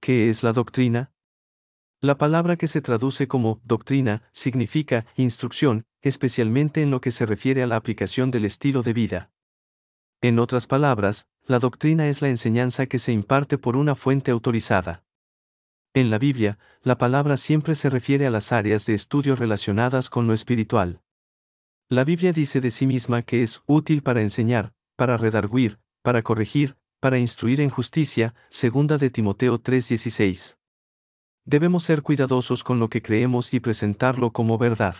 ¿Qué es la doctrina? La palabra que se traduce como doctrina significa instrucción, especialmente en lo que se refiere a la aplicación del estilo de vida. En otras palabras, la doctrina es la enseñanza que se imparte por una fuente autorizada. En la Biblia, la palabra siempre se refiere a las áreas de estudio relacionadas con lo espiritual. La Biblia dice de sí misma que es útil para enseñar, para redarguir, para corregir, para instruir en justicia, 2 de Timoteo 3:16. Debemos ser cuidadosos con lo que creemos y presentarlo como verdad.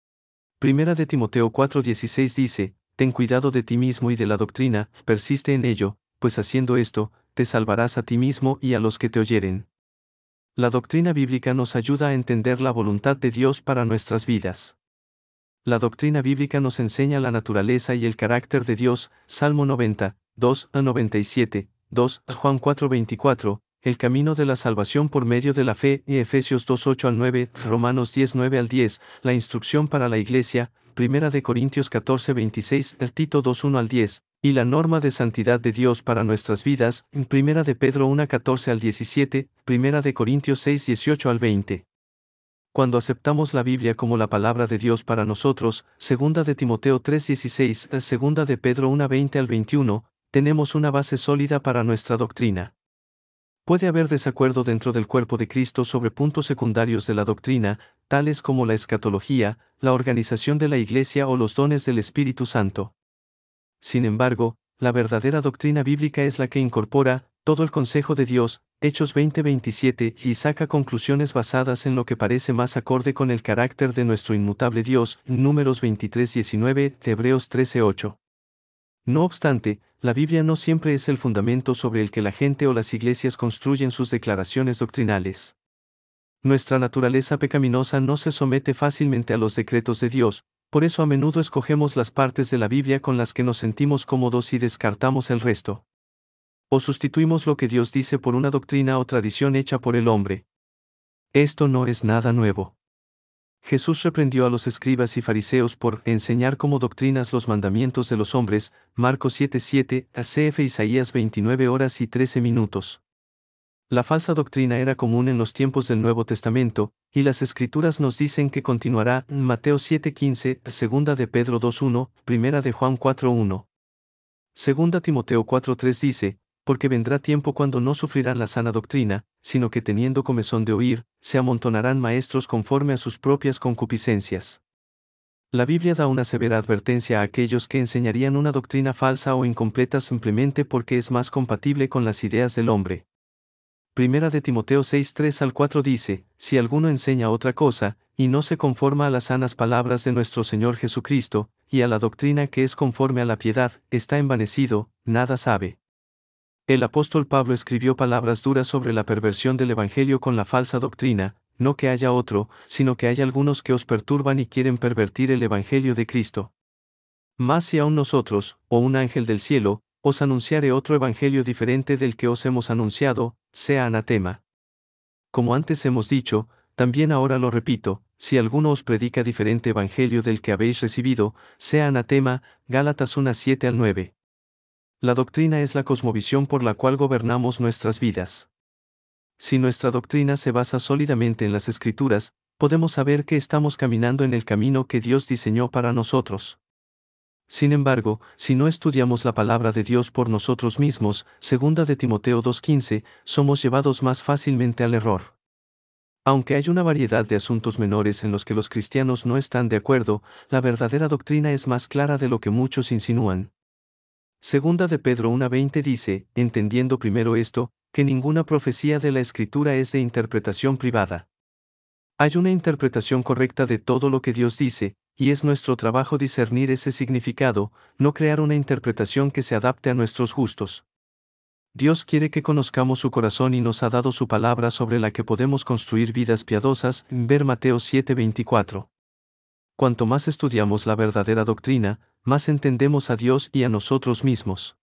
1 de Timoteo 4:16 dice, ten cuidado de ti mismo y de la doctrina, persiste en ello, pues haciendo esto, te salvarás a ti mismo y a los que te oyeren. La doctrina bíblica nos ayuda a entender la voluntad de Dios para nuestras vidas. La doctrina bíblica nos enseña la naturaleza y el carácter de Dios, Salmo 90, 2-97, 2 Juan 4:24, el camino de la salvación por medio de la fe, y Efesios 2:8-9, Romanos 10:9-10, la instrucción para la iglesia, 1 de Corintios 14:26, Tito 2:1-10, y la norma de santidad de Dios para nuestras vidas, 1 de Pedro 1:14-17, 1 de Corintios 6:18-20. Cuando aceptamos la Biblia como la palabra de Dios para nosotros, 2 de Timoteo 3:16, 2 de Pedro 1:20-21, tenemos una base sólida para nuestra doctrina. Puede haber desacuerdo dentro del cuerpo de Cristo sobre puntos secundarios de la doctrina, tales como la escatología, la organización de la Iglesia o los dones del Espíritu Santo. Sin embargo, la verdadera doctrina bíblica es la que incorpora todo el consejo de Dios, Hechos 20:27, y saca conclusiones basadas en lo que parece más acorde con el carácter de nuestro inmutable Dios, Números 23:19, Hebreos 13:8. No obstante, la Biblia no siempre es el fundamento sobre el que la gente o las iglesias construyen sus declaraciones doctrinales. Nuestra naturaleza pecaminosa no se somete fácilmente a los decretos de Dios, por eso a menudo escogemos las partes de la Biblia con las que nos sentimos cómodos y descartamos el resto. O sustituimos lo que Dios dice por una doctrina o tradición hecha por el hombre. Esto no es nada nuevo. Jesús reprendió a los escribas y fariseos por enseñar como doctrinas los mandamientos de los hombres, Marcos 7:7, cf. Isaías 29:13. La falsa doctrina era común en los tiempos del Nuevo Testamento, y las Escrituras nos dicen que continuará, Mateo 7:15, 2 de Pedro 2:1, 1 de Juan 4:1. 2 Timoteo 4:3 dice, porque vendrá tiempo cuando no sufrirán la sana doctrina, sino que teniendo comezón de oír, se amontonarán maestros conforme a sus propias concupiscencias. La Biblia da una severa advertencia a aquellos que enseñarían una doctrina falsa o incompleta simplemente porque es más compatible con las ideas del hombre. 1 de Timoteo 6:3-4 dice, si alguno enseña otra cosa, y no se conforma a las sanas palabras de nuestro Señor Jesucristo, y a la doctrina que es conforme a la piedad, está envanecido, nada sabe. El apóstol Pablo escribió palabras duras sobre la perversión del Evangelio con la falsa doctrina, no que haya otro, sino que hay algunos que os perturban y quieren pervertir el Evangelio de Cristo. Mas si aun nosotros, o un ángel del cielo, os anunciare otro evangelio diferente del que os hemos anunciado, sea anatema. Como antes hemos dicho, también ahora lo repito, si alguno os predica diferente evangelio del que habéis recibido, sea anatema, Gálatas 1:7-9. La doctrina es la cosmovisión por la cual gobernamos nuestras vidas. Si nuestra doctrina se basa sólidamente en las Escrituras, podemos saber que estamos caminando en el camino que Dios diseñó para nosotros. Sin embargo, si no estudiamos la palabra de Dios por nosotros mismos, 2 de Timoteo 2:15, somos llevados más fácilmente al error. Aunque hay una variedad de asuntos menores en los que los cristianos no están de acuerdo, la verdadera doctrina es más clara de lo que muchos insinúan. 2 de Pedro 1:20 dice, entendiendo primero esto, que ninguna profecía de la Escritura es de interpretación privada. Hay una interpretación correcta de todo lo que Dios dice, y es nuestro trabajo discernir ese significado, no crear una interpretación que se adapte a nuestros gustos. Dios quiere que conozcamos su corazón y nos ha dado su palabra sobre la que podemos construir vidas piadosas, ver Mateo 7:24. Cuanto más estudiamos la verdadera doctrina, más entendemos a Dios y a nosotros mismos.